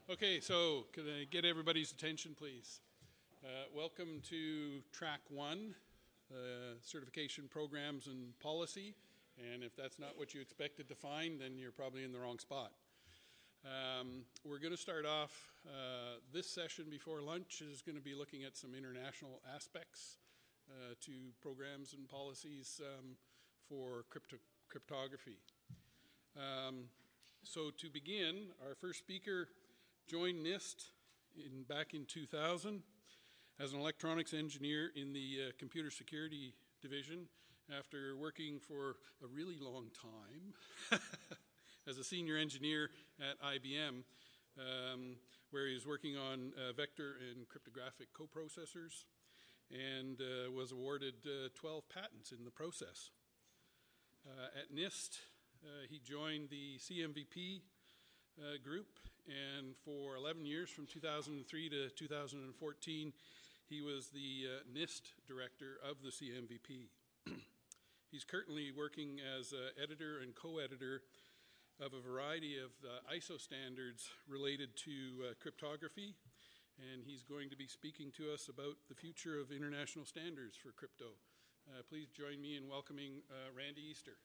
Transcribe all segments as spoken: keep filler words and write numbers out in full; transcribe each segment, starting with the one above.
Okay, so can I get everybody's attention, please? Uh, welcome to Track One, uh, Certification Programs and Policy. And if that's not what you expected to find, then you're probably in the wrong spot. Um, we're going to start off uh, this session before lunch is going to be looking at some international aspects uh, to programs and policies um, for crypto cryptography. Um, so to begin, our first speaker joined NIST in, back in two thousand as an electronics engineer in the uh, computer security division after working for a really long time as a senior engineer at I B M, um, where he was working on uh, vector and cryptographic coprocessors and uh, was awarded uh, twelve patents in the process. Uh, at NIST, uh, he joined the C M V P Uh, group, and for eleven years, from two thousand three to two thousand fourteen, he was the uh, NIST director of the C M V P. He's currently working as uh, editor and co-editor of a variety of uh, I S O standards related to uh, cryptography, and he's going to be speaking to us about the future of international standards for crypto. Uh, please join me in welcoming uh, Randy Easter.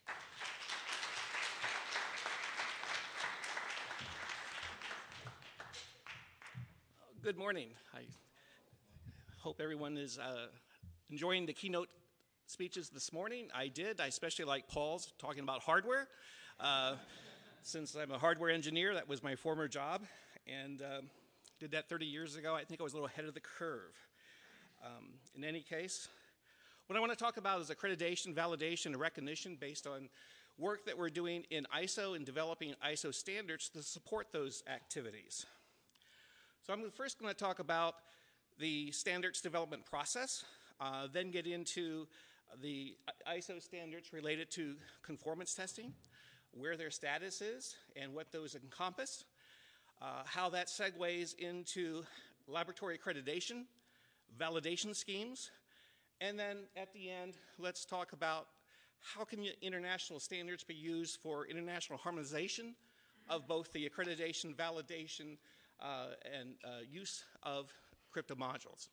Good morning. I hope everyone is uh, enjoying the keynote speeches this morning. I did. I especially like Paul's talking about hardware. Uh, since I'm a hardware engineer, that was my former job, and uh, did that thirty years ago. I think I was a little ahead of the curve. Um, in any case, what I want to talk about is accreditation, validation, and recognition based on work that we're doing in I S O and developing I S O standards to support those activities. So I'm first going to talk about the standards development process, uh, then get into the I S O standards related to conformance testing, where their status is and what those encompass, uh, how that segues into laboratory accreditation, validation schemes, and then at the end, let's talk about how can international standards be used for international harmonization of both the accreditation, validation, Uh, and uh, use of crypto modules.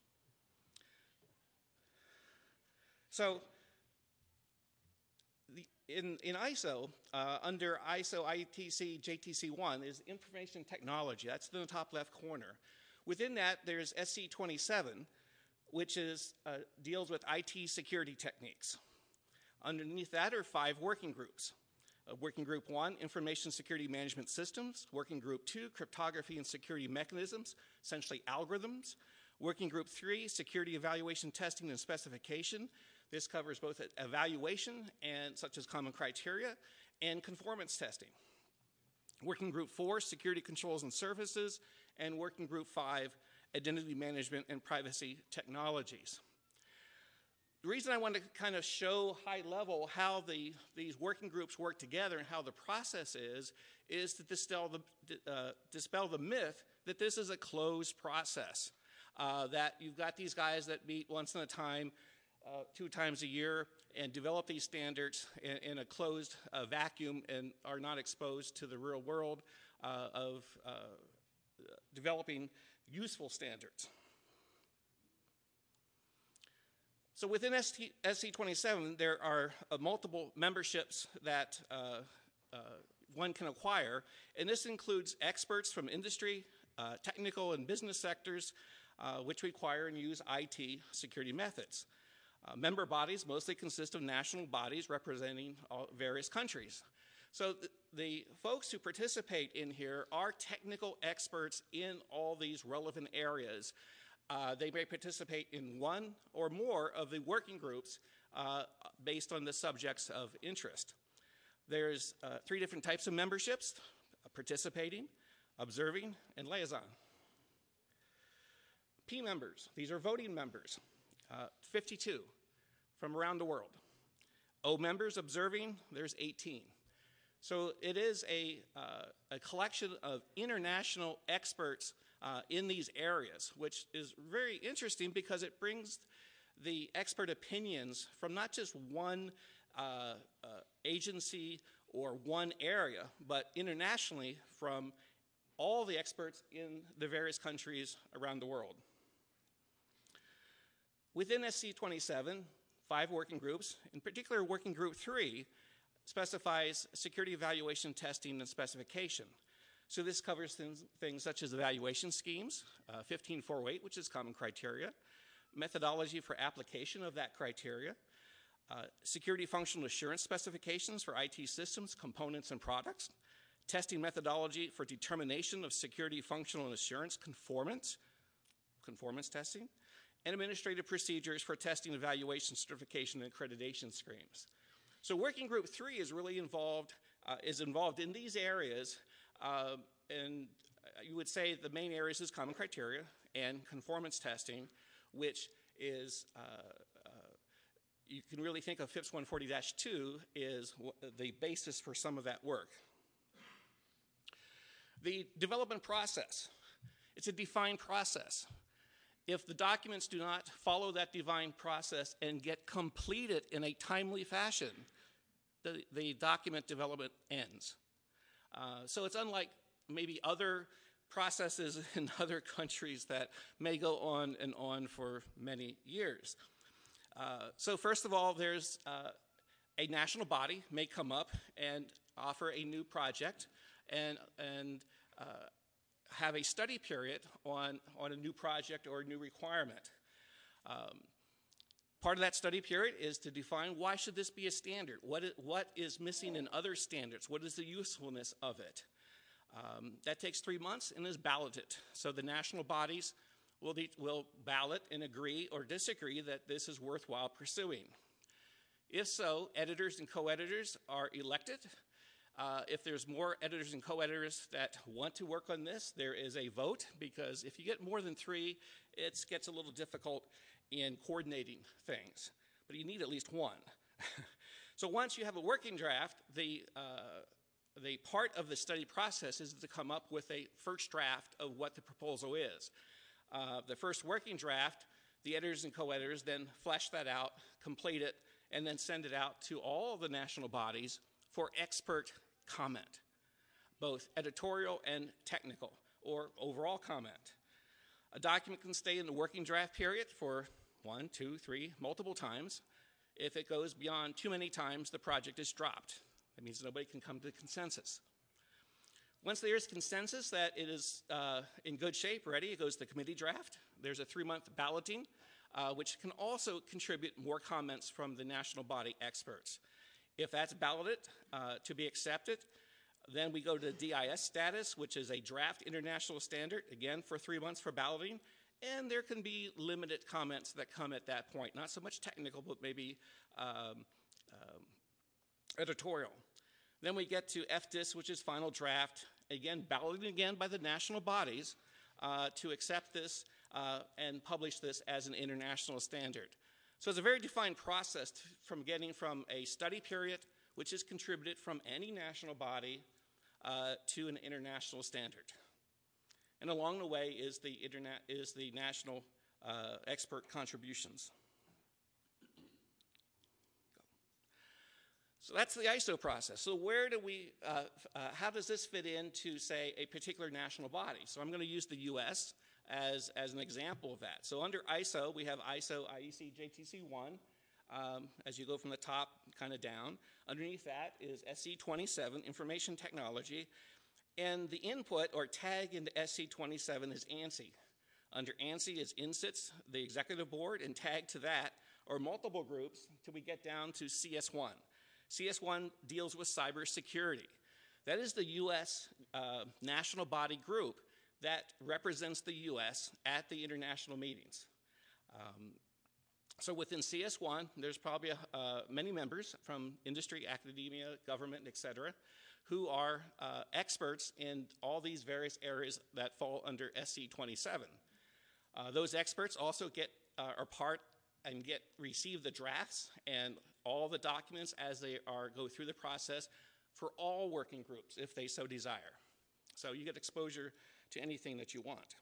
So the, in, in I S O, uh, under I S O I T C J T C one is information technology. That's in the top left corner. Within that, there's S C twenty-seven, which is, uh, deals with I T security techniques. Underneath that are five working groups. Uh, working Group one, Information Security Management Systems. Working Group two, Cryptography and Security Mechanisms, essentially algorithms. Working Group three, Security Evaluation, Testing, and Specification. This covers both evaluation, and such as common criteria, and conformance testing. Working Group four, Security Controls and Services. And Working Group five, Identity Management and Privacy Technologies. The reason I want to kind of show high level how the, these working groups work together and how the process is, is to dispel the, uh, dispel the myth that this is a closed process, uh, that you've got these guys that meet once at a time, uh, two times a year, and develop these standards in, in a closed uh, vacuum and are not exposed to the real world uh, of uh, developing useful standards. So within S C twenty-seven, there are uh, multiple memberships that uh, uh, one can acquire, and this includes experts from industry, uh, technical and business sectors, uh, which require and use I T security methods. Uh, member bodies mostly consist of national bodies representing all, various countries. So th the folks who participate in here are technical experts in all these relevant areas. Uh, they may participate in one or more of the working groups uh, based on the subjects of interest. There's uh, three different types of memberships: participating, observing, and liaison. P members, these are voting members, uh, fifty-two from around the world. O members, observing, there's eighteen. So it is a, uh, a collection of international experts Uh, in these areas, which is very interesting because it brings the expert opinions from not just one uh, uh, agency or one area, but internationally from all the experts in the various countries around the world. Within S C twenty-seven, five working groups, in particular Working Group three, specifies security evaluation testing and specification. So this covers things, things such as evaluation schemes, uh, fifteen four oh eight, which is common criteria, methodology for application of that criteria, uh, security functional assurance specifications for I T systems, components, and products, testing methodology for determination of security functional and assurance conformance, conformance testing, and administrative procedures for testing, evaluation, certification, and accreditation schemes. So Working Group three is really involved, uh, is involved in these areas, uh, and you would say the main areas is common criteria and conformance testing, which is, uh, uh, you can really think of FIPS one forty dash two is the basis for some of that work. The development process, it's a defined process. If the documents do not follow that defined process and get completed in a timely fashion, the, the document development ends. Uh, so it's unlike maybe other processes in other countries that may go on and on for many years. Uh, so first of all, there's uh, a national body may come up and offer a new project and, and uh, have a study period on, on a new project or a new requirement. Um, part of that study period is to define why should this be a standard? What is, what is missing in other standards? What is the usefulness of it? Um, that takes three months and is balloted. So the national bodies will, de- will ballot and agree or disagree that this is worthwhile pursuing. If so, editors and co-editors are elected. Uh, if there's more editors and co-editors that want to work on this, there is a vote, because if you get more than three, it gets a little difficult in coordinating things. But you need at least one. So once you have a working draft, the, uh, the part of the study process is to come up with a first draft of what the proposal is. Uh, the first working draft, the editors and co-editors then flesh that out, complete it, and then send it out to all the national bodies for expert comment, both editorial and technical, or overall comment. A document can stay in the working draft period for one, two, three, multiple times. If it goes beyond too many times, the project is dropped. That means nobody can come to consensus. Once there is consensus that it is uh, in good shape, ready, it goes to the committee draft. There's a three-month balloting, uh, which can also contribute more comments from the national body experts. If that's balloted uh, to be accepted, then we go to D I S status, which is a draft international standard, again for three months for balloting, and there can be limited comments that come at that point. Not so much technical, but maybe um, um, editorial. Then we get to F D I S, which is final draft, again balloted again by the national bodies uh, to accept this uh, and publish this as an international standard. So it's a very defined process to, from getting from a study period, which is contributed from any national body, uh, to an international standard. And along the way is the, interna- is the national uh, expert contributions. So that's the I S O process. So where do we, uh, uh, how does this fit into, say, a particular national body? So I'm going to use the U S as, as an example of that. So under I S O, we have I S O I E C J T C one, um, as you go from the top kind of down. Underneath that is S C twenty-seven, Information Technology, and the input or tag into S C twenty-seven is ANSI. Under ANSI is I N S I T S, the executive board, and tagged to that are multiple groups until we get down to C S one. C S one deals with cybersecurity. That is the U S uh, national body group that represents the U S at the international meetings. Um, so within C S one, there's probably uh, many members from industry, academia, government, et cetera, who are uh, experts in all these various areas that fall under S C twenty-seven. Uh, those experts also get uh, are part and get receive the drafts and all the documents as they are go through the process for all working groups if they so desire. So you get exposure to anything that you want.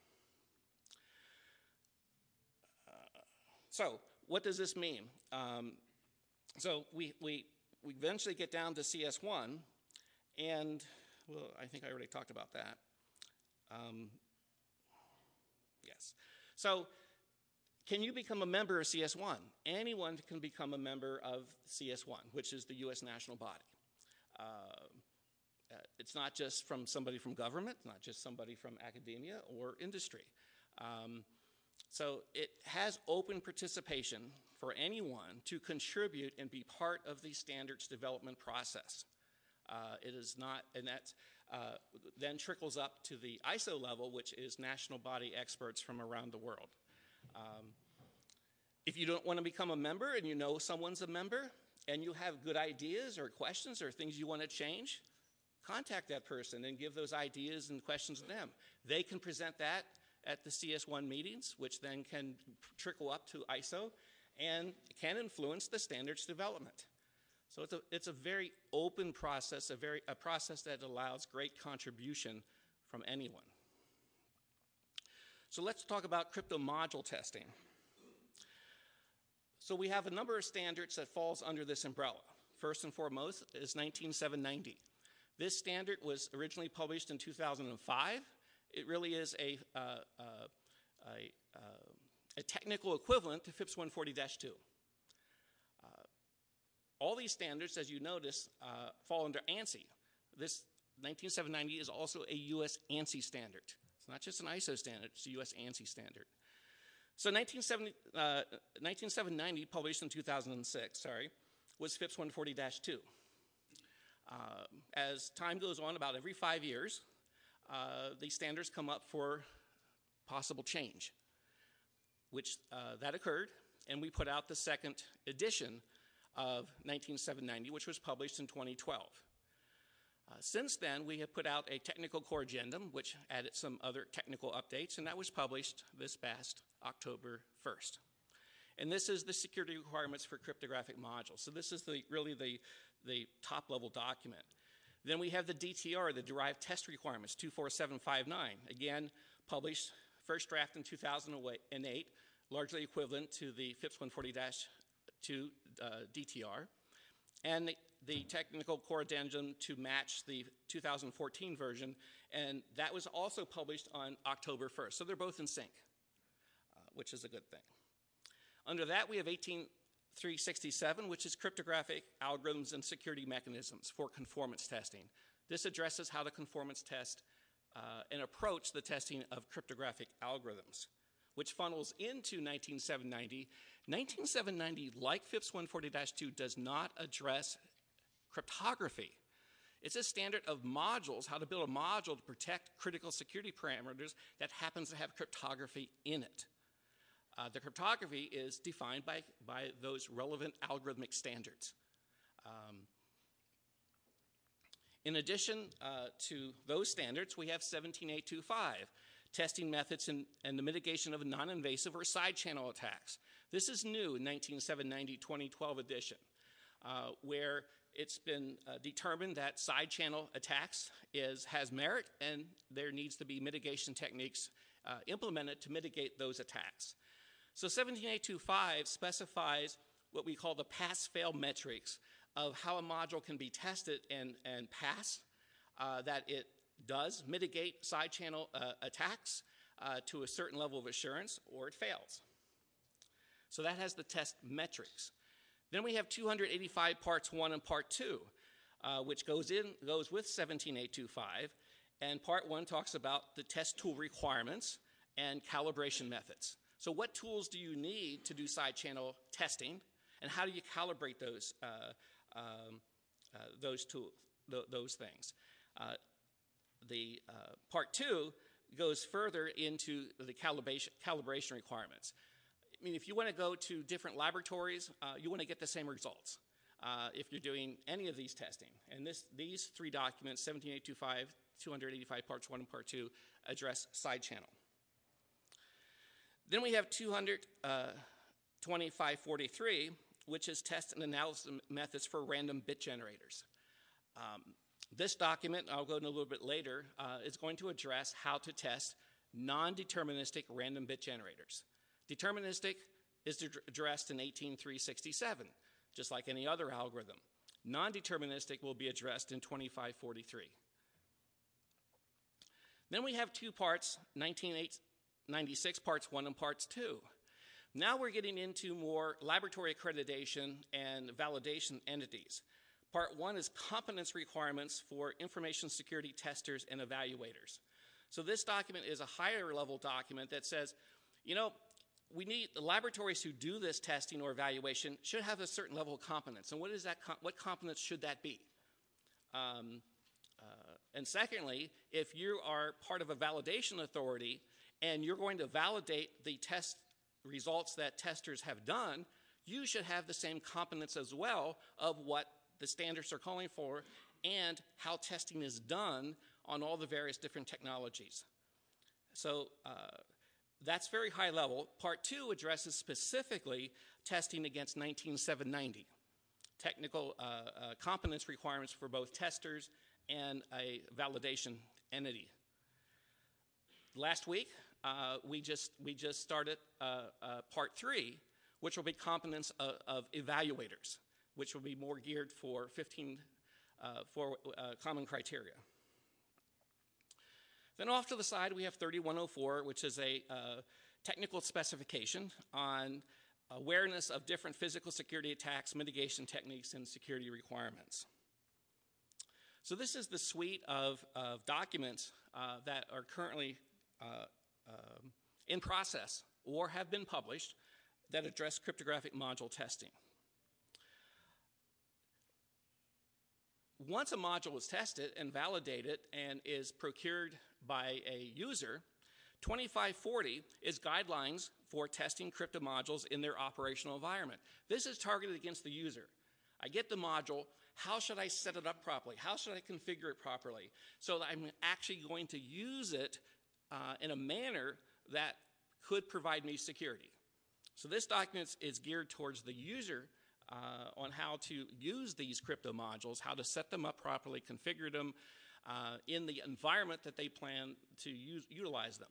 Uh, so what does this mean? Um, so we, we, we eventually get down to C S one, and well, I think I already talked about that. Um, yes. So can you become a member of C S one? Anyone can become a member of C S one, which is the U S national body. Uh, uh, it's not just from somebody from government, not just somebody from academia or industry. Um, so it has open participation for anyone to contribute and be part of the standards development process. Uh, it is not, and that uh, then trickles up to the I S O level, which is national body experts from around the world. Um, if you don't want to become a member and you know someone's a member and you have good ideas or questions or things you want to change, contact that person and give those ideas and questions to them. They can present that at the C S one meetings, which then can trickle up to I S O and can influence the standards development. So it's a, it's a very open process, a, very, a process that allows great contribution from anyone. So let's talk about crypto module testing. So we have a number of standards that falls under this umbrella. First and foremost is nineteen seven ninety. This standard was originally published in two thousand five. It really is a, uh, uh, a, uh, a technical equivalent to FIPS one forty dash two. Uh, all these standards, as you notice, uh, fall under ANSI. This nineteen seven ninety is also a U S ANSI standard. It's not just an I S O standard, it's a U S ANSI standard. So nineteen seven ninety, published in two thousand six, sorry, was FIPS one forty dash two. Uh, as time goes on, about every five years, uh, these standards come up for possible change, which uh, that occurred, and we put out the second edition of nineteen seven ninety, which was published in twenty twelve. Uh, since then, we have put out a technical core addendum, which added some other technical updates, and that was published this past October first. And this is the security requirements for cryptographic modules. So this is the, really the, the top-level document. Then we have the D T R, the Derived Test Requirements, two four seven five nine. Again, published first draft in two thousand eight, largely equivalent to the FIPS one forty dash two uh, D T R. And the, the technical core addendum to match the two thousand fourteen version, and that was also published on October first. So they're both in sync, uh, which is a good thing. Under that, we have eighteen three sixty-seven, which is cryptographic algorithms and security mechanisms for conformance testing. This addresses how to conformance test uh, and approach the testing of cryptographic algorithms, which funnels into nineteen seven ninety. nineteen seven ninety, like FIPS one forty dash two, does not address cryptography. It's a standard of modules, how to build a module to protect critical security parameters that happens to have cryptography in it. Uh, the cryptography is defined by, by those relevant algorithmic standards. Um, in addition uh, to those standards, we have seventeen eight twenty-five, testing methods and, and the mitigation of non-invasive or side channel attacks. This is new in nineteen seven ninety twenty twelve edition, uh, where it's been uh, determined that side channel attacks is, has merit, and there needs to be mitigation techniques uh, implemented to mitigate those attacks. So seventeen eight twenty-five specifies what we call the pass-fail metrics of how a module can be tested and, and pass, uh, that it does mitigate side channel uh, attacks uh, to a certain level of assurance, or it fails. So that has the test metrics. Then we have two hundred eighty-five parts one and part two, uh, which goes in goes with seventeen eight twenty-five, and part one talks about the test tool requirements and calibration methods. So what tools do you need to do side channel testing, and how do you calibrate those uh, um, uh, those tools, th those things? Uh, the uh, part two goes further into the calibration calibration requirements. I mean, if you want to go to different laboratories, uh, you want to get the same results uh, if you're doing any of these testing. And this, these three documents, seventeen eight twenty-five, two hundred eighty-five parts one and part two, address side channel. Then we have two hundred twenty-five forty-three, which is test and analysis methods for random bit generators. Um, this document, I'll go into a little bit later, uh, is going to address how to test non-deterministic random bit generators. Deterministic is addressed in eighteen three sixty-seven, just like any other algorithm. Non-deterministic will be addressed in twenty-five forty-three. Then we have two parts, nineteen ninety-six, parts one and parts two. Now we're getting into more laboratory accreditation and validation entities. Part one is competence requirements for information security testers and evaluators. So this document is a higher level document that says, you know, we need the laboratories who do this testing or evaluation should have a certain level of competence. And what is that? What competence should that be? Um, uh, and secondly, if you are part of a validation authority and you're going to validate the test results that testers have done, you should have the same competence as well of what the standards are calling for and how testing is done on all the various different technologies. So uh, that's very high level. Part two addresses specifically testing against nineteen seven ninety, technical uh, uh, competence requirements for both testers and a validation entity. Last week, uh, we just we just started uh, uh, part three, which will be competence of, of evaluators, which will be more geared for fifteen uh, for uh, common criteria. Then off to the side, we have thirty-one oh four, which is a uh, technical specification on awareness of different physical security attacks, mitigation techniques, and security requirements. So this is the suite of, of documents uh, that are currently uh, uh, in process or have been published that address cryptographic module testing. Once a module is tested and validated and is procured by a user, twenty-five forty is guidelines for testing crypto modules in their operational environment. This is targeted against the user. I get the module, how should I set it up properly? How should I configure it properly so that I'm actually going to use it uh, in a manner that could provide me security? So this document is geared towards the user Uh, on how to use these crypto modules, how to set them up properly, configure them uh, in the environment that they plan to use, utilize them.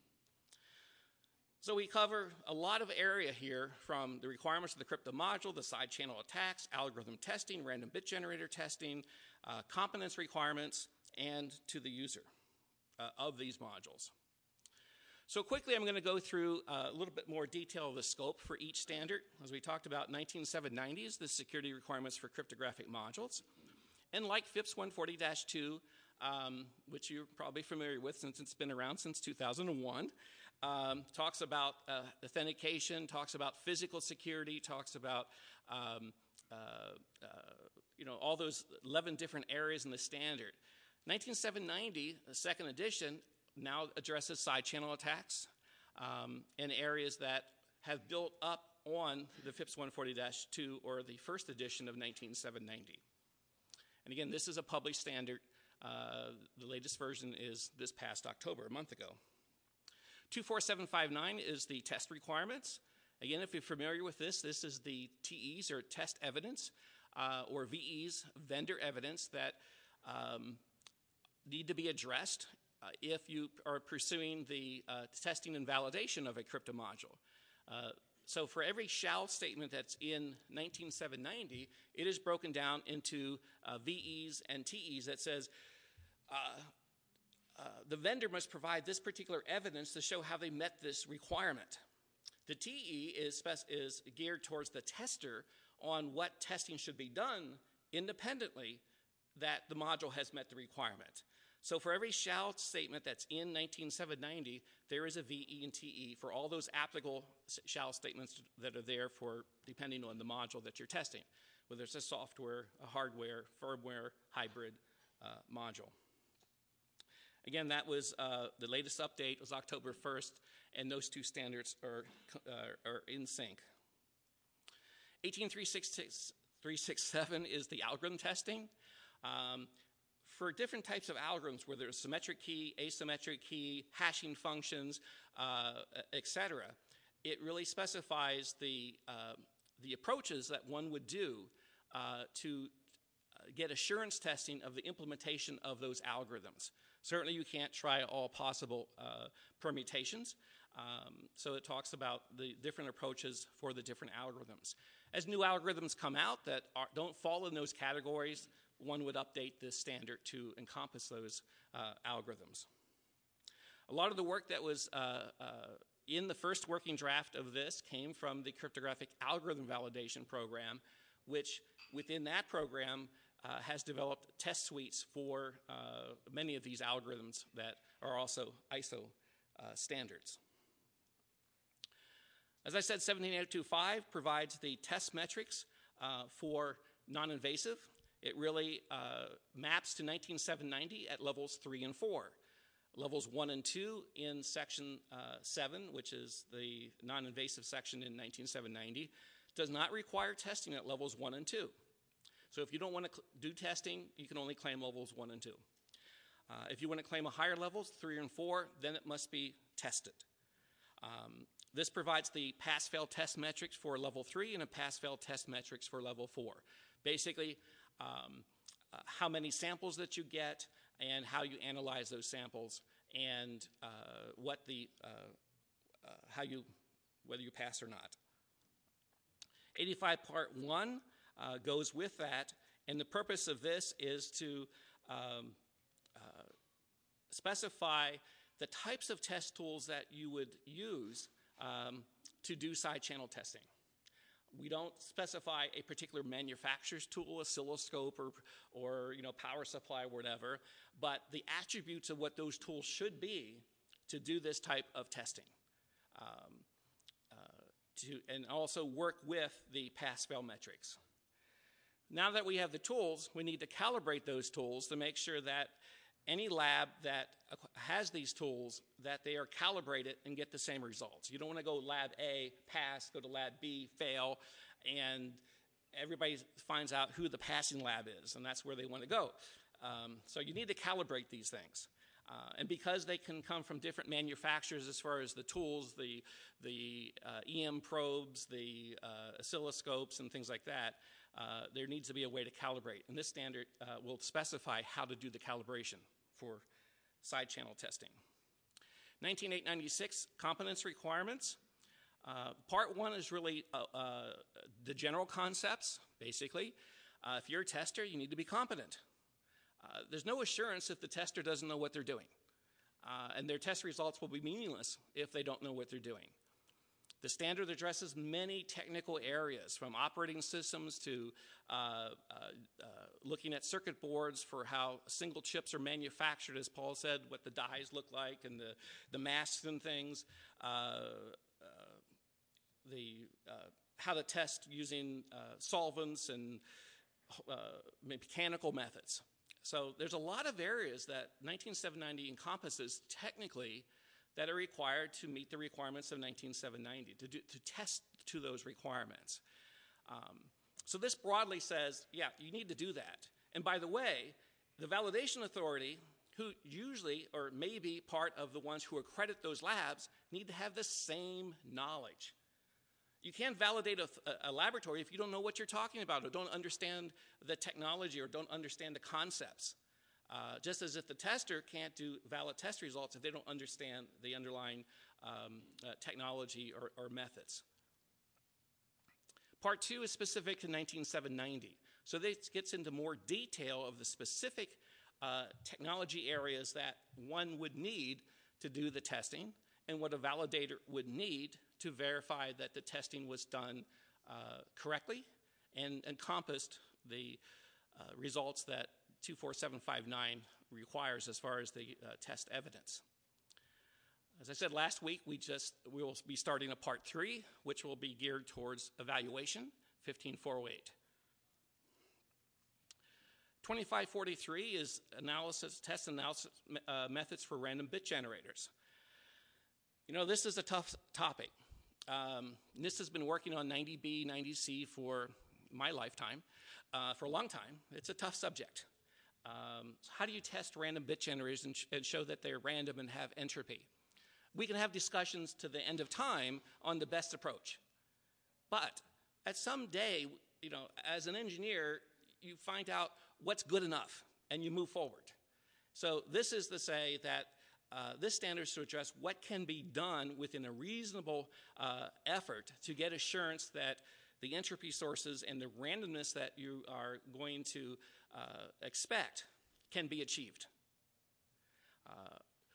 So we cover a lot of area here, from the requirements of the crypto module, the side channel attacks, algorithm testing, random bit generator testing, uh, competence requirements, and to the user uh, of these modules. So quickly, I'm going to go through uh, a little bit more detail of the scope for each standard. As we talked about, nineteen seven ninety is the security requirements for cryptographic modules. And like FIPS one forty dash two, um, which you're probably familiar with since it's been around since two thousand one, um, talks about uh, authentication, talks about physical security, talks about um, uh, uh, you know, all those eleven different areas in the standard. nineteen seven ninety, the second edition, now addresses side channel attacks um, in areas that have built up on the FIPS one forty dash two or the first edition of nineteen seven ninety. And again, this is a published standard. Uh, the latest version is this past October, a month ago. two four seven five nine is the test requirements. Again, if you're familiar with this, this is the T Es, or test evidence, uh, or V Es, vendor evidence, that um, need to be addressed Uh, if you are pursuing the uh, testing and validation of a crypto module. Uh, so for every shall statement that's in nineteen seven ninety, it is broken down into uh, V Es and T Es that says uh, uh, the vendor must provide this particular evidence to show how they met this requirement. The T E is, is geared towards the tester on what testing should be done independently that the module has met the requirement. So for every shall statement that's in nineteen seven ninety, there is a V E and T E for all those applicable shall statements that are there for depending on the module that you're testing, whether it's a software, a hardware, firmware, hybrid uh, module. Again, that was uh, the latest update was October first, and those two standards are, uh, are in sync. eighteen three sixty-seven is the algorithm testing. Um, For different types of algorithms, where there's symmetric key, asymmetric key, hashing functions, uh, et cetera, it really specifies the, uh, the approaches that one would do uh, to get assurance testing of the implementation of those algorithms. Certainly, you can't try all possible uh, permutations, um, so it talks about the different approaches for the different algorithms. As new algorithms come out that are, don't fall in those categories, one would update this standard to encompass those uh, algorithms. A lot of the work that was uh, uh, in the first working draft of this came from the cryptographic algorithm validation program, which within that program uh, has developed test suites for uh, many of these algorithms that are also I S O uh, standards. As I said, seventeen eight two five provides the test metrics uh, for non-invasive. It really uh, maps to nineteen seven ninety at levels three and four. Levels one and two in section uh, seven, which is the non-invasive section in nineteen seven ninety, does not require testing at levels one and two. So if you don't want to do testing, you can only claim levels one and two. Uh, if you want to claim a higher levels, three and four, then it must be tested. Um, this provides the pass-fail test metrics for level three and a pass-fail test metrics for level four. Basically, um, uh, how many samples that you get and how you analyze those samples and uh, what the, uh, uh, how you, whether you pass or not. eighty-five part one uh, goes with that, and the purpose of this is to um, uh, specify the types of test tools that you would use um, to do side channel testing. We don't specify a particular manufacturer's tool, oscilloscope, or, or you know, power supply, or whatever, but the attributes of what those tools should be to do this type of testing. Um, uh, to, and also work with the pass-fail metrics. Now that we have the tools, we need to calibrate those tools to make sure that any lab that has these tools, that they are calibrated and get the same results. You don't want to go lab A, pass, go to lab B, fail, and everybody finds out who the passing lab is, and that's where they want to go. Um, so you need to calibrate these things. Uh, and because they can come from different manufacturers as far as the tools, the, the uh, E M probes, the uh, oscilloscopes, and things like that, uh, there needs to be a way to calibrate. And this standard uh, will specify how to do the calibration for side channel testing. nineteen eight ninety-six competence requirements. Uh, part one is really uh, uh, the general concepts, basically. Uh, if you're a tester, you need to be competent. Uh, there's no assurance if the tester doesn't know what they're doing. Uh, and their test results will be meaningless if they don't know what they're doing. The standard addresses many technical areas, from operating systems to uh, uh, uh, looking at circuit boards for how single chips are manufactured, as Paul said, what the dies look like and the, the masks and things, uh, uh, the, uh, how to test using uh, solvents and uh, mechanical methods. So there's a lot of areas that nineteen seven ninety encompasses technically that are required to meet the requirements of nineteen seven ninety, to, do, to test to those requirements. Um, so this broadly says, yeah, you need to do that. And by the way, the validation authority, who usually or may be part of the ones who accredit those labs, need to have the same knowledge. You can't validate a, a laboratory if you don't know what you're talking about or don't understand the technology or don't understand the concepts. Uh, just as if the tester can't do valid test results if they don't understand the underlying um, uh, technology or, or methods. Part two is specific to nineteen seven ninety. So this gets into more detail of the specific uh, technology areas that one would need to do the testing and what a validator would need to verify that the testing was done uh, correctly and encompassed the uh, results that two four seven five nine requires as far as the uh, test evidence. As I said last week, we just we will be starting a part three, which will be geared towards evaluation, fifteen four oh eight. twenty-five forty-three is analysis, test analysis uh, methods for random bit generators. You know, this is a tough topic. Um, NIST has been working on ninety B, ninety C for my lifetime, uh, for a long time. It's a tough subject. Um, so how do you test random bit generators and, sh and show that they're random and have entropy? We can have discussions to the end of time on the best approach. But at some day, you know, as an engineer, you find out what's good enough and you move forward. So this is to say that uh, this standard is to address what can be done within a reasonable uh, effort to get assurance that the entropy sources and the randomness that you are going to uh, expect can be achieved. Uh,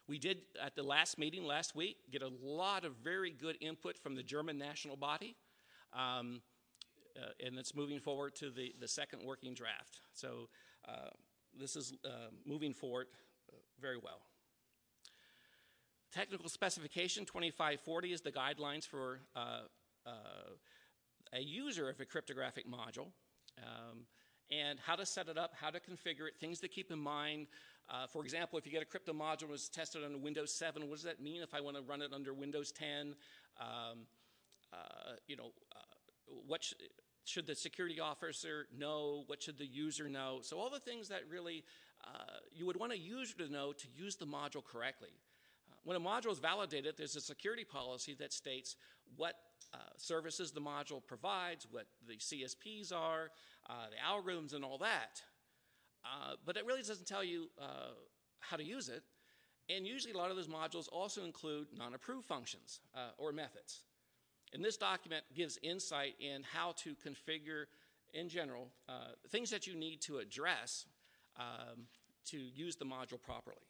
We did, at the last meeting last week, get a lot of very good input from the German national body, um, uh, and it's moving forward to the, the second working draft. So uh, this is uh, moving forward uh, very well. Technical specification twenty-five forty is the guidelines for uh, uh, a user of a cryptographic module, um, and how to set it up, how to configure it, things to keep in mind. Uh, for example, if you get a crypto module that was tested on Windows seven, what does that mean if I want to run it under Windows ten? Um, uh, you know, uh, what sh should the security officer know? What should the user know? So all the things that really uh, you would want a user to know to use the module correctly. Uh, when a module is validated, there's a security policy that states what uh, services the module provides, what the C S Ps are, uh, the algorithms and all that. Uh, but it really doesn't tell you uh, how to use it. And usually a lot of those modules also include non-approved functions uh, or methods. And this document gives insight in how to configure, in general, uh, things that you need to address um, to use the module properly.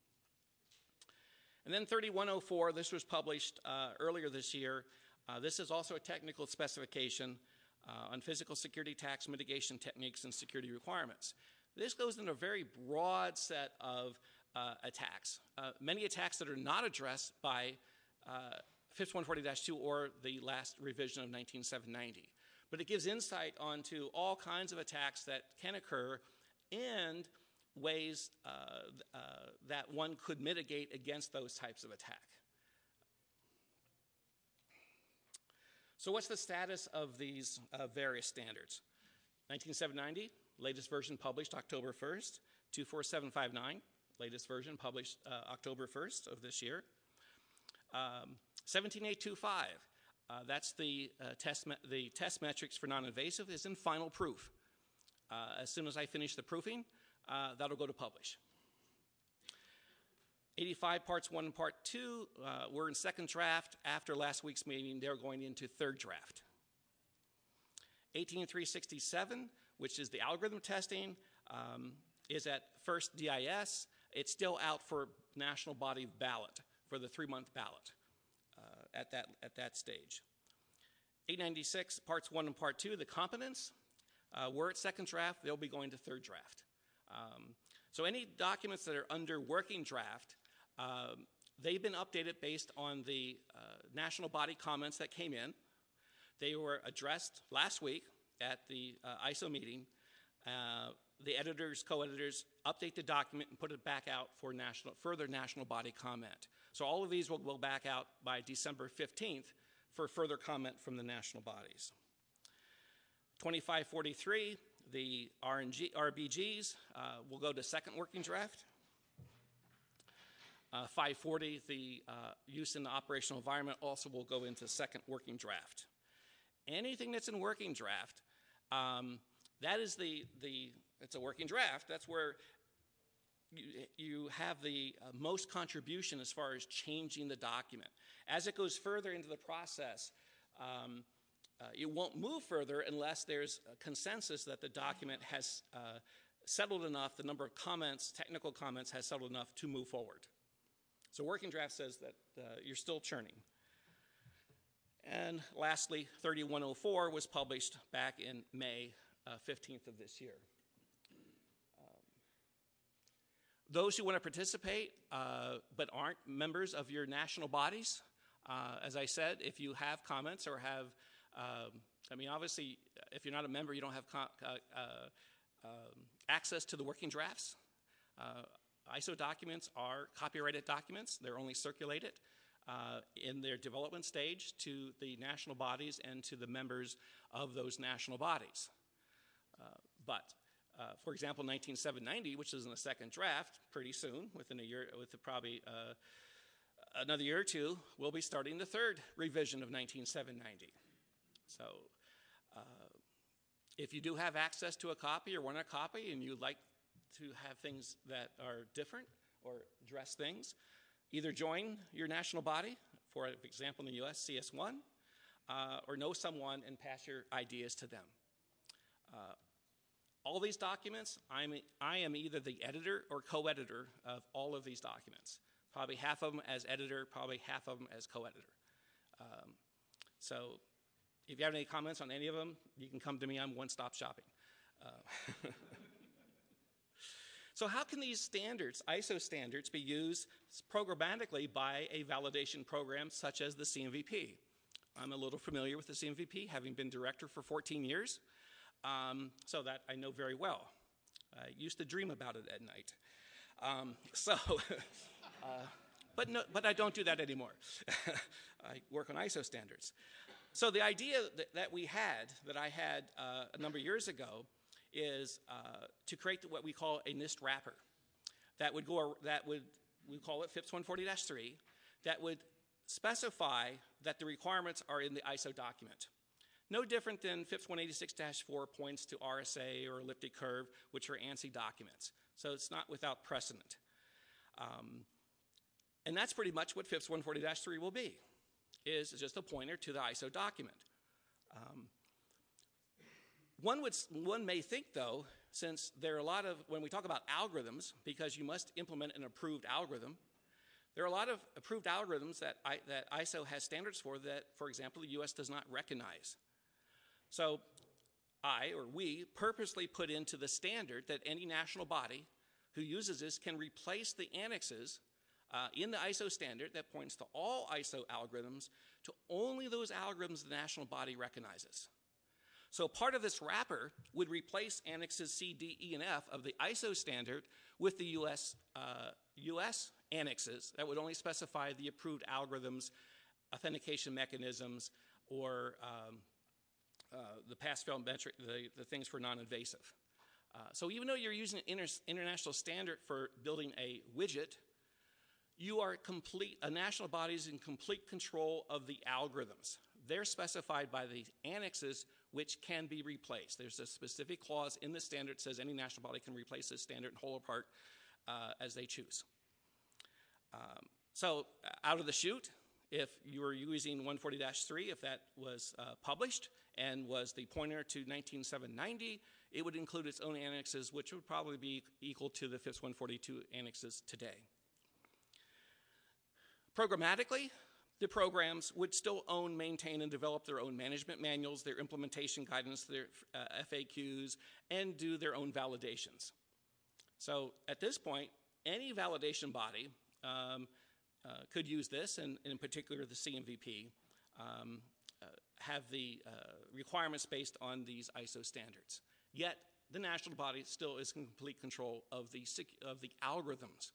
And then thirty-one oh four, this was published uh, earlier this year. Uh, this is also a technical specification uh, on physical security attacks, mitigation techniques, and security requirements. This goes into a very broad set of uh, attacks, uh, many attacks that are not addressed by uh, fifty-one forty dash two or the last revision of nineteen seven ninety. But it gives insight onto all kinds of attacks that can occur and ways uh, uh, that one could mitigate against those types of attack. So what's the status of these uh, various standards? nineteen seven ninety, latest version published October first. two four seven five nine, latest version published uh, October first of this year. Um, seventeen eight twenty-five, uh, that's the, uh, test the test metrics for non-invasive, is in final proof. Uh, as soon as I finish the proofing, uh, that'll go to publish. eighty-five parts one and part two, uh, we're in second draft. After last week's meeting, they're going into third draft. eighteen three sixty-seven, which is the algorithm testing, um, is at first D I S. It's still out for national body ballot, for the three-month ballot uh, at, that, at that stage. eight ninety-six, parts one and part two, the competence, uh, we're at second draft. They'll be going to third draft. Um, so any documents that are under working draft, um, they've been updated based on the uh, national body comments that came in. They were addressed last week at the uh, I S O meeting. Uh, the editors, co-editors, update the document and put it back out for national, further national body comment. So all of these will go back out by December fifteenth for further comment from the national bodies. twenty-five forty-three, the R and G, R B Gs uh, will go to second working draft. Uh, five forty, the uh, use in the operational environment, also will go into second working draft. Anything that's in working draft, um, that is the, the, it's a working draft. That's where you, you have the uh, most contribution as far as changing the document. As it goes further into the process, um, uh, it won't move further unless there's a consensus that the document has uh, settled enough, the number of comments, technical comments has settled enough to move forward. So working draft says that uh, you're still churning. And lastly, thirty-one oh four was published back in May uh, fifteenth of this year. Um, those who want to participate uh, but aren't members of your national bodies, uh, as I said, if you have comments or have, um, I mean, obviously, if you're not a member, you don't have uh, uh, um, access to the working drafts. Uh, I S O documents are copyrighted documents. They're only circulated uh, in their development stage to the national bodies and to the members of those national bodies. Uh, but, uh, for example, nineteen seven ninety, which is in the second draft, pretty soon, within a year, with probably uh, another year or two, we'll be starting the third revision of nineteen seven ninety. So, uh, if you do have access to a copy or want a copy and you'd like to have things that are different or address things, either join your national body, for example in the U S, C S one, uh, or know someone and pass your ideas to them. Uh, all these documents, I'm, I am either the editor or co-editor of all of these documents. Probably half of them as editor, probably half of them as co-editor. Um, so if you have any comments on any of them, you can come to me. I'm one-stop shopping. Uh, so how can these standards, I S O standards, be used programmatically by a validation program such as the C M V P? I'm a little familiar with the C M V P, having been director for fourteen years, um, so that I know very well. I used to dream about it at night. Um, so, uh, but, no, but I don't do that anymore. I work on I S O standards. So the idea that, that we had, that I had uh, a number of years ago, is uh, to create what we call a NIST wrapper. That would go, that would, we call it FIPS one forty dash three, that would specify that the requirements are in the I S O document. No different than FIPS one eighty-six dash four points to R S A or elliptic curve, which are ANSI documents. So it's not without precedent. Um, and that's pretty much what FIPS one forty dash three will be, is just a pointer to the I S O document. Um, one, would, one may think, though, since there are a lot of, when we talk about algorithms, because you must implement an approved algorithm, there are a lot of approved algorithms that, I, that I S O has standards for that, for example, the U S does not recognize. So I, or we, purposely put into the standard that any national body who uses this can replace the annexes uh, in the I S O standard that points to all I S O algorithms to only those algorithms the national body recognizes. So part of this wrapper would replace annexes C, D, E, and F of the I S O standard with the U S, uh, U S annexes that would only specify the approved algorithms, authentication mechanisms, or um, uh, the pass-fail metric, the, the things for non-invasive. Uh, so even though you're using an inter international standard for building a widget, you are complete, a national body is in complete control of the algorithms. They're specified by the annexes which can be replaced. There's a specific clause in the standard that says any national body can replace this standard in whole or part uh, as they choose. Um, so out of the chute, if you were using one forty dash three, if that was uh, published and was the pointer to nineteen seven ninety, it would include its own annexes, which would probably be equal to the FIPS one forty-two annexes today. Programmatically, the programs would still own, maintain, and develop their own management manuals, their implementation guidance, their uh, F A Qs, and do their own validations. So at this point, any validation body um, uh, could use this, and, and in particular the C M V P, um, uh, have the uh, requirements based on these I S O standards. Yet the national body still is in complete control of the, of the algorithms.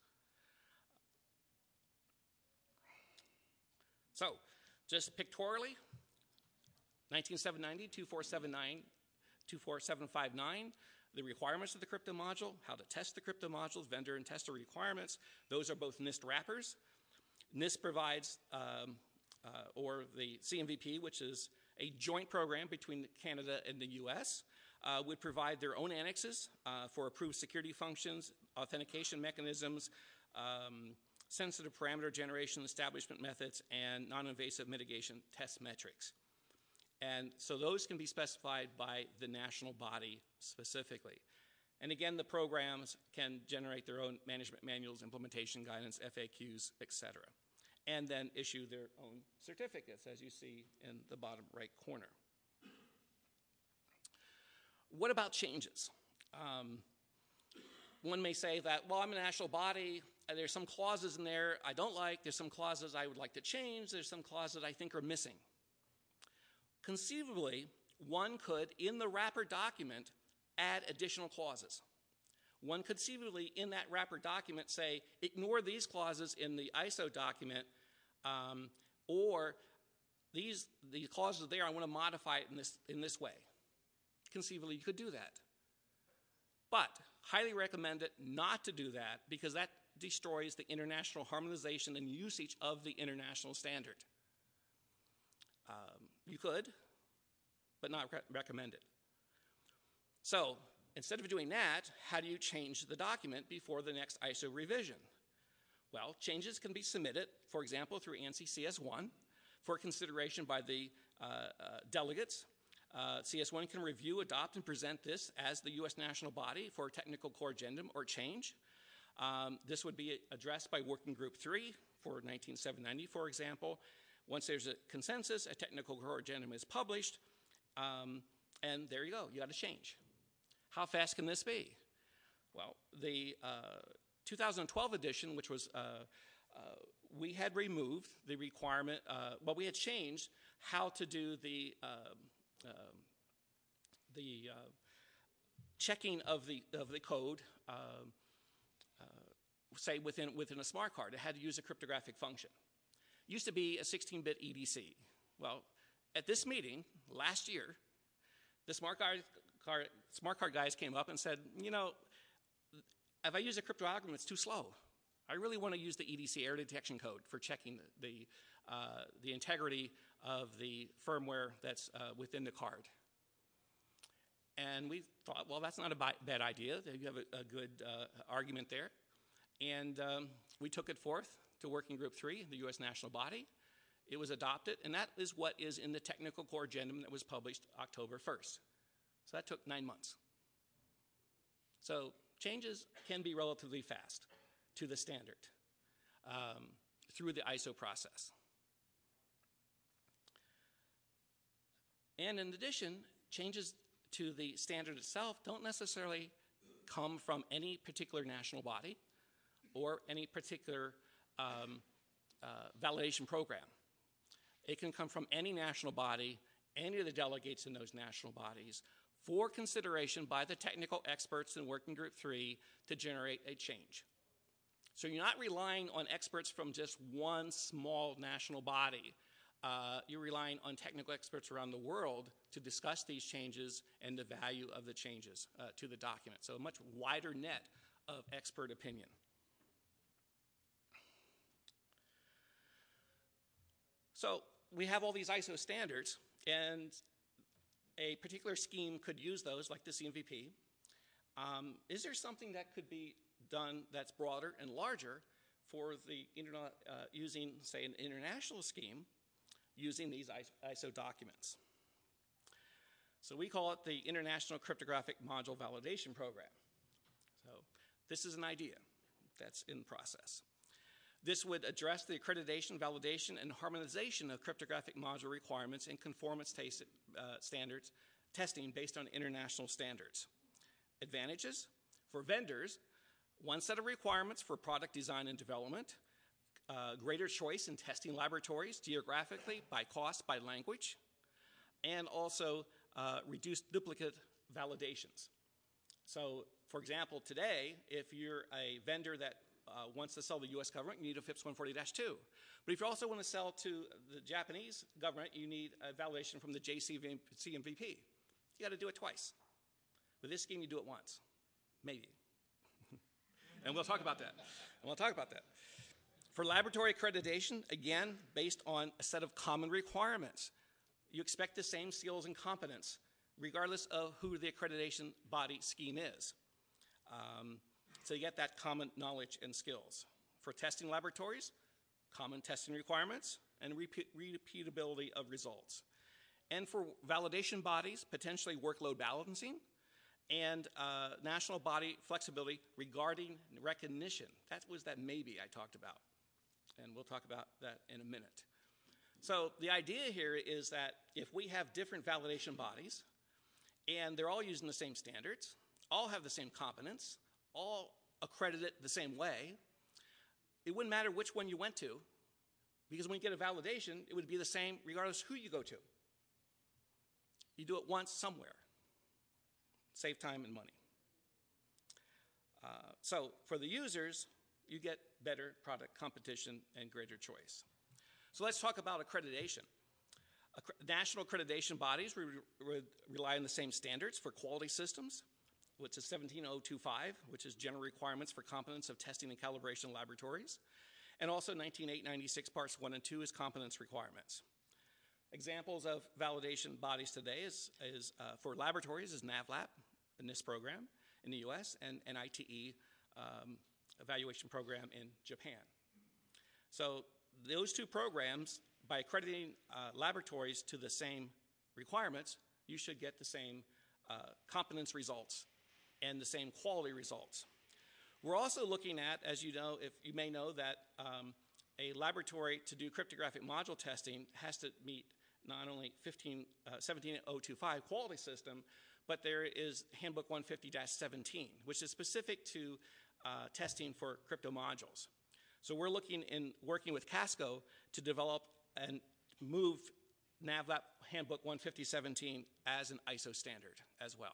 So, just pictorially, nineteen seven ninety, two four seven nine, two four seven five nine, the requirements of the crypto module, how to test the crypto modules, vendor and tester requirements. Those are both NIST wrappers. NIST provides, um, uh, or the C M V P, which is a joint program between Canada and the U S, uh, would provide their own annexes uh, for approved security functions, authentication mechanisms, um, sensitive parameter generation establishment methods, and non-invasive mitigation test metrics. And so those can be specified by the national body specifically. And again, the programs can generate their own management manuals, implementation guidance, F A Qs, et cetera, and then issue their own certificates, as you see in the bottom right corner. What about changes? Um, one may say that, well, I'm a national body, there's some clauses in there I don't like, there's some clauses I would like to change, there's some clauses I think are missing. Conceivably, one could, in the wrapper document, add additional clauses. One could conceivably, in that wrapper document, say, ignore these clauses in the I S O document, um, or these the clauses there, I want to modify it in this, in this way. Conceivably, you could do that. But highly recommend it not to do that, because that destroys the international harmonization and usage of the international standard. Um, you could, but not re recommend it. So instead of doing that, how do you change the document before the next I S O revision? Well, changes can be submitted, for example, through ANSI C S one for consideration by the uh, uh, delegates. Uh, C S one can review, adopt, and present this as the U S national body for technical core addendum or change. Um, this would be addressed by Working Group three for nineteen seven ninety, for example. Once there's a consensus, a technical core agenda is published, um, and there you go, you got to change. How fast can this be? Well, the uh, two thousand twelve edition, which was, uh, uh, we had removed the requirement, uh, well, we had changed how to do the, uh, uh, the uh, checking of the, of the code, uh, uh, say within, within a smart card. It had to use a cryptographic function. It used to be a sixteen bit E D C. Well, at this meeting last year, the smart card, card, smart card guys came up and said, you know, if I use a crypto algorithm, it's too slow. I really want to use the E D C error detection code for checking the, the, uh, the integrity of the firmware that's uh, within the card. And we thought, well, that's not a bad idea. You have a, a good uh, argument there. And um, we took it forth to Working Group three, the U S national body. It was adopted, and that is what is in the technical core addendum that was published October first. So that took nine months. So changes can be relatively fast to the standard um, through the I S O process. And in addition, changes to the standard itself don't necessarily come from any particular national body or any particular um, uh, validation program. It can come from any national body, any of the delegates in those national bodies, for consideration by the technical experts in Working Group three to generate a change. So you're not relying on experts from just one small national body. Uh, you're relying on technical experts around the world to discuss these changes and the value of the changes uh, to the document. So a much wider net of expert opinion. So we have all these I S O standards, and a particular scheme could use those, like the C M V P. Um, is there something that could be done that's broader and larger for the internet, uh, using, say, an international scheme using these I S O documents? So we call it the International Cryptographic Module Validation Program. So this is an idea that's in process. This would address the accreditation, validation, and harmonization of cryptographic module requirements and conformance taste, uh, standards testing based on international standards. Advantages for vendors: one set of requirements for product design and development, uh, greater choice in testing laboratories geographically, by cost, by language, and also uh, reduced duplicate validations. So, for example, today, if you're a vendor that uh, wants to sell the U S government, you need a FIPS one forty dash two. But if you also want to sell to the Japanese government, you need a validation from the J C M V P. You got to do it twice. With this scheme, you do it once, maybe. And we'll talk about that. And we'll talk about that. For laboratory accreditation, again, based on a set of common requirements, you expect the same skills and competence, regardless of who the accreditation body scheme is. Um, so you get that common knowledge and skills. For testing laboratories, common testing requirements and repeat repeatability of results. And for validation bodies, potentially workload balancing and uh, national body flexibility regarding recognition. That was that maybe I talked about. And we'll talk about that in a minute. So the idea here is that if we have different validation bodies and they're all using the same standards, all have the same competence, all accredited the same way, it wouldn't matter which one you went to, because when you get a validation, it would be the same regardless who you go to. You do it once somewhere. Save time and money. Uh, so for the users, you get better product competition and greater choice. So let's talk about accreditation. Accre- national accreditation bodies re re rely on the same standards for quality systems, which is seventeen oh twenty-five, which is general requirements for competence of testing and calibration laboratories, and also nineteen eight ninety-six parts one and two is competence requirements. Examples of validation bodies today is, is uh, for laboratories is NAVLAB, a NIST program in the U S, and N I T E um, evaluation program in Japan. So those two programs, by accrediting uh, laboratories to the same requirements, you should get the same uh, competence results and the same quality results. We're also looking at, as you know, if you may know that um, a laboratory to do cryptographic module testing has to meet not only fifteen, uh, seventeen oh twenty-five quality system, but there is Handbook one fifty dash seventeen, which is specific to uh, testing for crypto modules. So we're looking in working with Casco to develop and move NavLab Handbook one fifty dash seventeen as an I S O standard as well.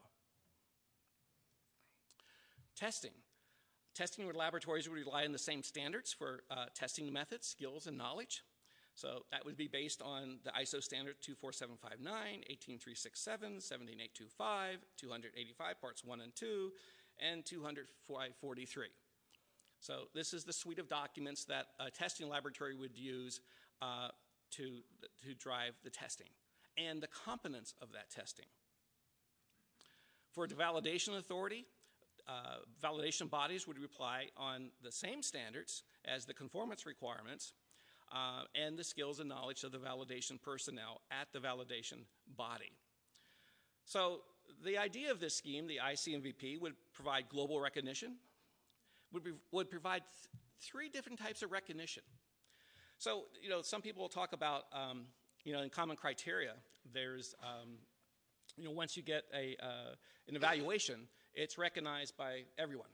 Testing. Testing with laboratories would rely on the same standards for uh, testing methods, skills, and knowledge. So that would be based on the I S O standard two four seven five nine, eighteen three sixty-seven, seventeen eight twenty-five, two eighty-five parts one and two, and two forty-three. So this is the suite of documents that a testing laboratory would use uh, to, to drive the testing and the components of that testing. For the validation authority, Uh, validation bodies would rely on the same standards as the conformance requirements uh, and the skills and knowledge of the validation personnel at the validation body. So the idea of this scheme, the I C M V P, would provide global recognition, would, be, would provide th three different types of recognition. So, you know, some people talk about, um, you know, in common criteria, there's, um, you know, once you get a, uh, an evaluation, it's recognized by everyone.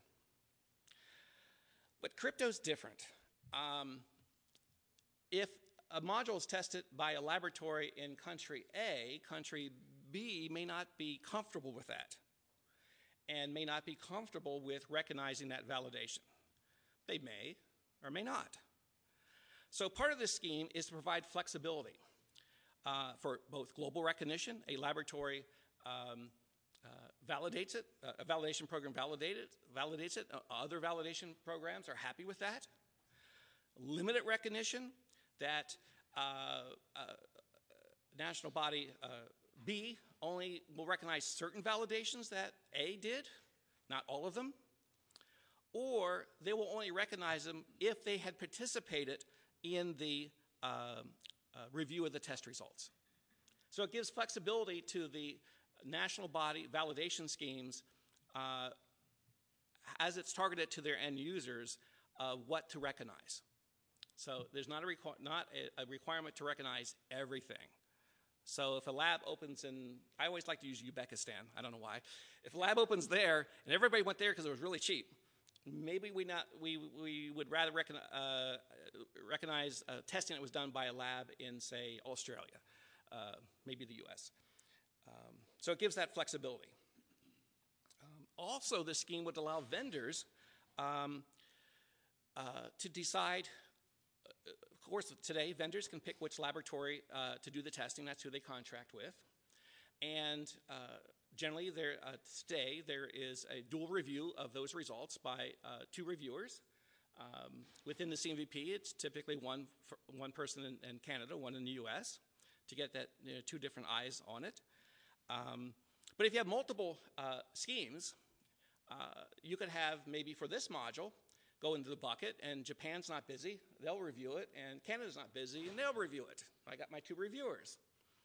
But crypto's different. Um, if a module is tested by a laboratory in country A, country B may not be comfortable with that and may not be comfortable with recognizing that validation. They may or may not. So part of this scheme is to provide flexibility uh, for both global recognition. A laboratory um, Uh, validates it, uh, a validation program validated, validates it, uh, other validation programs are happy with that. Limited recognition, that uh, uh, national body uh, B only will recognize certain validations that A did, not all of them, or they will only recognize them if they had participated in the uh, uh, review of the test results. So it gives flexibility to the national body validation schemes uh, as it's targeted to their end users, uh, what to recognize. So there's not, a, requ not a, a requirement to recognize everything. So if a lab opens in, I always like to use Uzbekistan, I don't know why. If a lab opens there and everybody went there because it was really cheap, maybe we, not, we, we would rather recognize, uh, recognize uh, testing that was done by a lab in, say, Australia, uh, maybe the U S. Um, so it gives that flexibility. Um, also, this scheme would allow vendors um, uh, to decide, uh, of course, today vendors can pick which laboratory uh, to do the testing. That's who they contract with. And uh, generally, there, uh, today, there is a dual review of those results by uh, two reviewers. Um, within the C M V P, it's typically one, for one person in, in Canada, one in the U S, to get that, you know, two different eyes on it. Um, but if you have multiple uh, schemes, uh, you could have maybe for this module go into the bucket, and Japan's not busy, they'll review it, and Canada's not busy, and they'll review it. I got my two reviewers.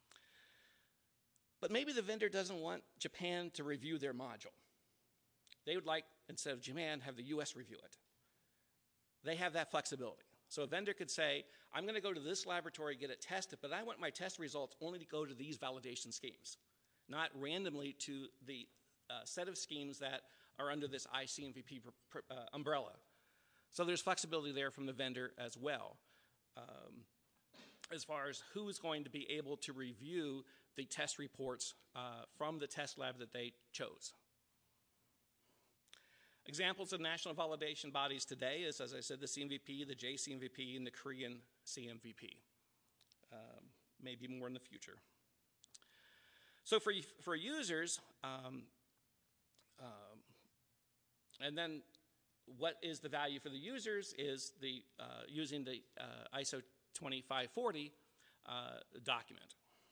But maybe the vendor doesn't want Japan to review their module. They would like, instead of Japan, have the U S review it. They have that flexibility. So a vendor could say, I'm going to go to this laboratory, get it tested, but I want my test results only to go to these validation schemes, not randomly to the uh, set of schemes that are under this I C M V P uh, umbrella. So there's flexibility there from the vendor as well, um, as far as who's going to be able to review the test reports uh, from the test lab that they chose. Examples of national validation bodies today is, as I said, the C M V P, the J C M V P, and the Korean C M V P. Um, maybe more in the future. So for, for users, um, um, and then what is the value for the users is the, uh, using the uh, I S O twenty-five forty uh, document.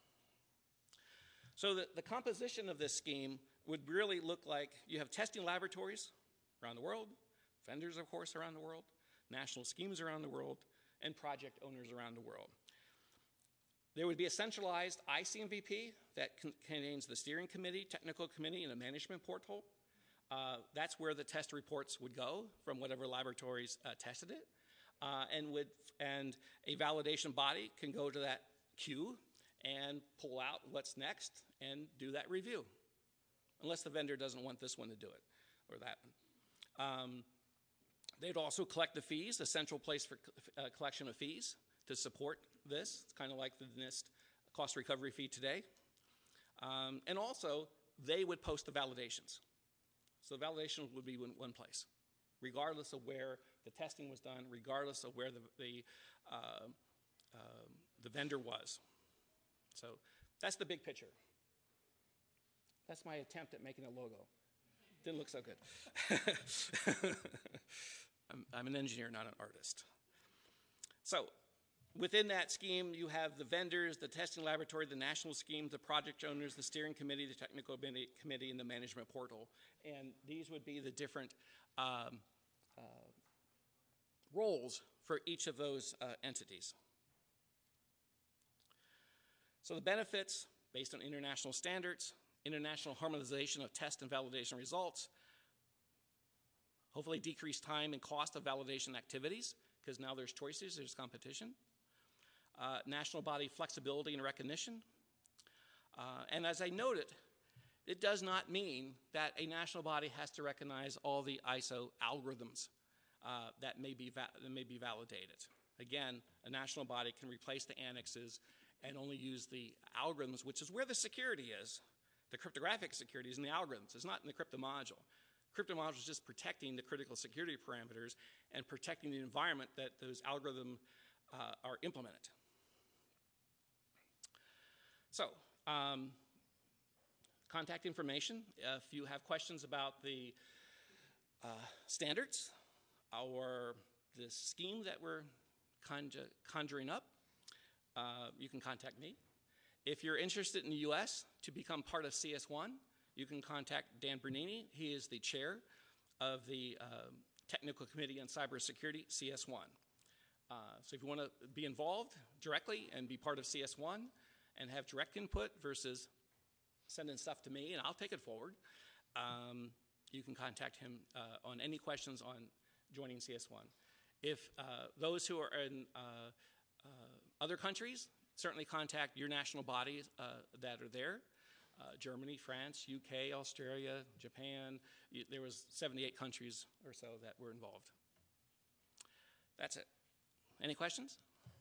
So the, the composition of this scheme would really look like you have testing laboratories around the world, vendors, of course, around the world, national schemes around the world, and project owners around the world. There would be a centralized I C M V P that con contains the steering committee, technical committee, and a management portal. Uh, that's where the test reports would go from whatever laboratories uh, tested it. Uh, and, would, and a validation body can go to that queue and pull out what's next and do that review, unless the vendor doesn't want this one to do it or that one. Um, they'd also collect the fees, the central place for uh, collection of fees to support this. It's kind of like the NIST cost recovery fee today. Um, and also, they would post the validations. So the validation would be in one place, regardless of where the testing was done, regardless of where the, the, uh, uh, the vendor was. So that's the big picture. That's my attempt at making a logo. Didn't look so good. I'm, I'm an engineer, not an artist. So within that scheme, you have the vendors, the testing laboratory, the national scheme, the project owners, the steering committee, the technical committee, and the management portal. And these would be the different um, uh, roles for each of those uh, entities. So the benefits, based on international standards, international harmonization of test and validation results, hopefully decrease time and cost of validation activities, because now there's choices, there's competition. Uh, national body flexibility and recognition. Uh, and as I noted, it does not mean that a national body has to recognize all the I S O algorithms uh, that, may be that may be validated. Again, a national body can replace the annexes and only use the algorithms, which is where the security is. The cryptographic security is in the algorithms. It's not in the crypto module. Crypto module is just protecting the critical security parameters and protecting the environment that those algorithms uh, are implemented. So, um, contact information. If you have questions about the uh, standards or the scheme that we're conju conjuring up, uh, you can contact me. If you're interested in the U S to become part of C S one, you can contact Dan Bernini. He is the chair of the uh, Technical Committee on Cybersecurity, C S one. Uh, so if you want to be involved directly and be part of C S one and have direct input versus sending stuff to me and I'll take it forward, um, you can contact him uh, on any questions on joining C S one. If uh, those who are in uh, uh, other countries, certainly contact your national bodies uh, that are there. Uh, Germany, France, U K, Australia, Japan. There was seventy-eight countries or so that were involved. That's it. Any questions?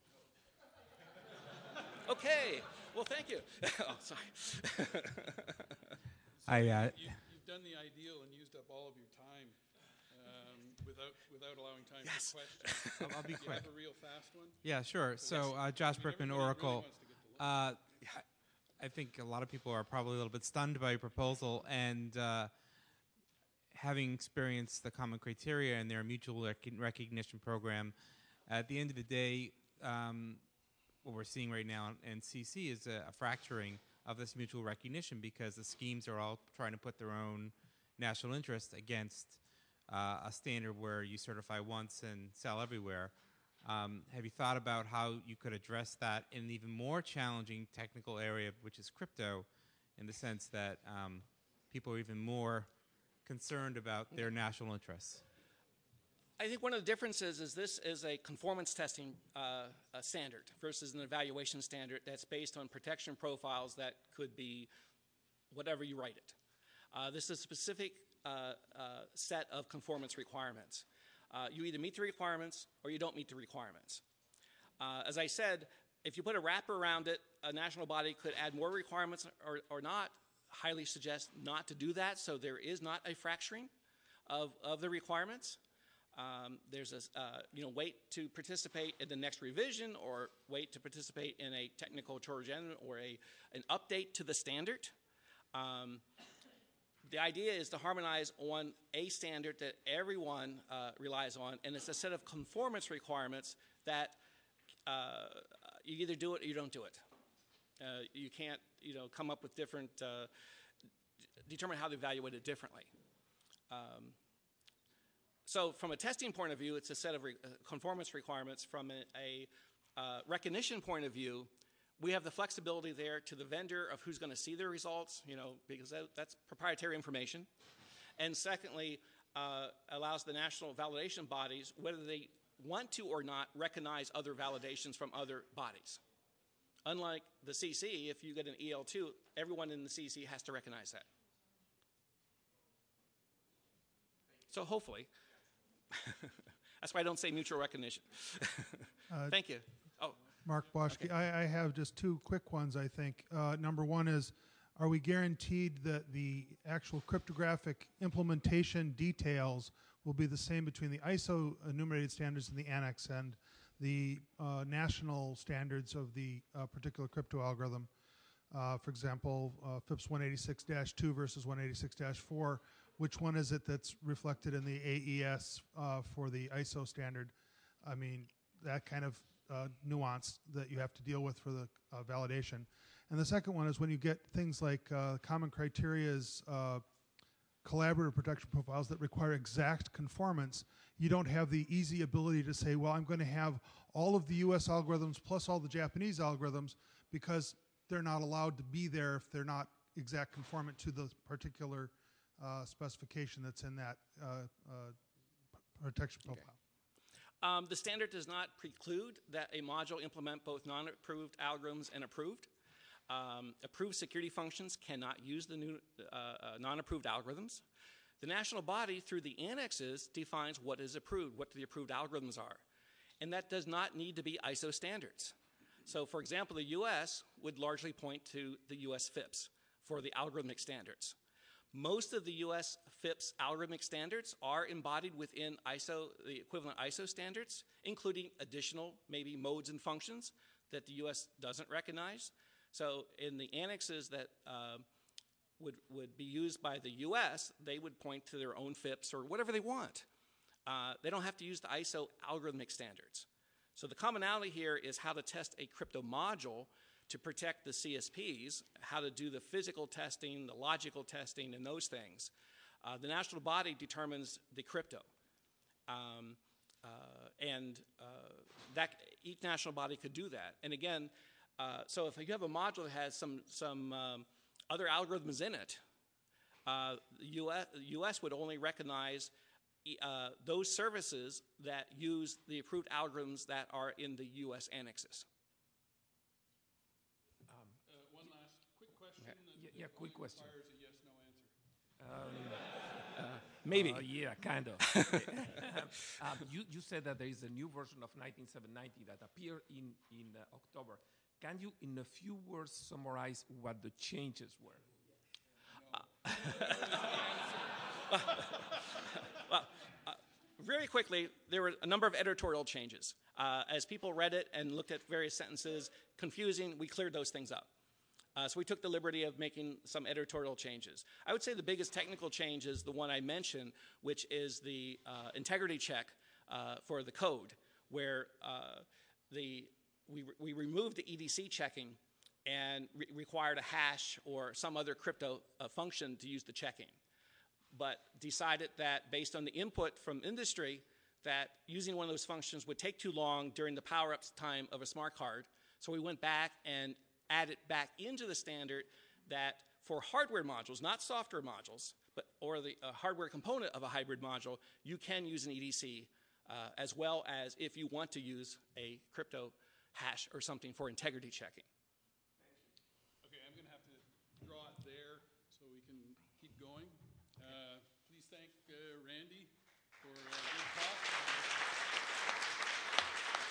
Okay. Well, thank you. Oh, sorry. So I, uh, you, you've done the ideal and used up all of your time um, without without allowing time Yes. for questions. I'll, I'll be Do you quick. have a real fast one? Yeah, sure. So uh, Josh I mean, Brickman, everybody really Oracle. wants to get to lunch. Uh, I think a lot of people are probably a little bit stunned by your proposal, and uh, having experienced the common criteria and their mutual rec recognition program, at the end of the day, um, what we're seeing right now in C C is a, a fracturing of this mutual recognition because the schemes are all trying to put their own national interest against uh, a standard where you certify once and sell everywhere. Um, have you thought about how you could address that in an even more challenging technical area, which is crypto, in the sense that um, people are even more concerned about their national interests? I think one of the differences is this is a conformance testing uh, a standard versus an evaluation standard that's based on protection profiles that could be whatever you write it. Uh, this is a specific uh, uh, set of conformance requirements. Uh, you either meet the requirements or you don't meet the requirements. Uh, as I said, if you put a wrapper around it, a national body could add more requirements or, or not. Highly suggest not to do that, so there is not a fracturing of, of the requirements. Um, there's a, uh, you know, wait to participate in the next revision or wait to participate in a technical Trojan or a, an update to the standard. Um, the idea is to harmonize on a standard that everyone uh, relies on, and it's a set of conformance requirements that uh, you either do it or you don't do it. Uh, you can't, you know, come up with different, uh, determine how to evaluate it differently. Um, So from a testing point of view, it's a set of re uh, conformance requirements. From a, a uh, recognition point of view, we have the flexibility there to the vendor of who's going to see the results, you know, because that, that's proprietary information. And secondly, uh, allows the national validation bodies, whether they want to or not, recognize other validations from other bodies. Unlike the C C, if you get an E L two, everyone in the C C has to recognize that. So hopefully, that's why I don't say mutual recognition. uh, Thank you. Oh, Mark Boschke, okay. I, I have just two quick ones, I think. Uh, number one is, are we guaranteed that the actual cryptographic implementation details will be the same between the I S O enumerated standards in the annex and the uh, national standards of the uh, particular crypto algorithm? Uh, for example, uh, FIPS one eighty-six dash two versus one eighty-six dash four. Which one is it that's reflected in the A E S uh, for the I S O standard? I mean, that kind of uh, nuance that you have to deal with for the uh, validation. And the second one is when you get things like uh, common criteria's uh, collaborative protection profiles that require exact conformance, you don't have the easy ability to say, well, I'm going to have all of the U S algorithms plus all the Japanese algorithms, because they're not allowed to be there if they're not exact conformant to the particular uh, specification that's in that uh, uh, protection profile. Okay. Um, the standard does not preclude that a module implement both non-approved algorithms and approved. Um, approved security functions cannot use the new uh, uh, non-approved algorithms. The national body, through the annexes, defines what is approved, what the approved algorithms are. And that does not need to be I S O standards. So, for example, the U S would largely point to the U S FIPS for the algorithmic standards. Most of the U S FIPS algorithmic standards are embodied within I S O, the equivalent I S O standards, including additional, maybe, modes and functions that the U S doesn't recognize. So in the annexes that uh, would, would be used by the U S, they would point to their own FIPS or whatever they want. Uh, they don't have to use the I S O algorithmic standards. So the commonality here is how to test a crypto module to protect the C S Ps, how to do the physical testing, the logical testing, and those things. Uh, the national body determines the crypto. Um, uh, and uh, that, each national body could do that. And again, uh, so if you have a module that has some, some um, other algorithms in it, uh, the U S, U S would only recognize uh, those services that use the approved algorithms that are in the U S annexes. Um, uh, one last quick question. Yeah, that, yeah, that quick question. requires a yes, no answer. Um, Uh, maybe. Uh, yeah, kind of. um, you, you said that there is a new version of nineteen seven ninety that appeared in, in uh, October. Can you, in a few words, summarize what the changes were? Uh, well, uh, very quickly, there were a number of editorial changes. Uh, as people read it and looked at various sentences, confusing, we cleared those things up. Uh, so we took the liberty of making some editorial changes. I would say the biggest technical change is the one I mentioned, which is the uh, integrity check uh, for the code, where uh, the, we, we removed the E D C checking and re required a hash or some other crypto uh, function to use the checking, but decided that based on the input from industry that using one of those functions would take too long during the power-up time of a smart card. So we went back and added back into the standard that for hardware modules, not software modules, but or the uh, hardware component of a hybrid module, you can use an E D C uh, as well as if you want to use a crypto hash or something for integrity checking.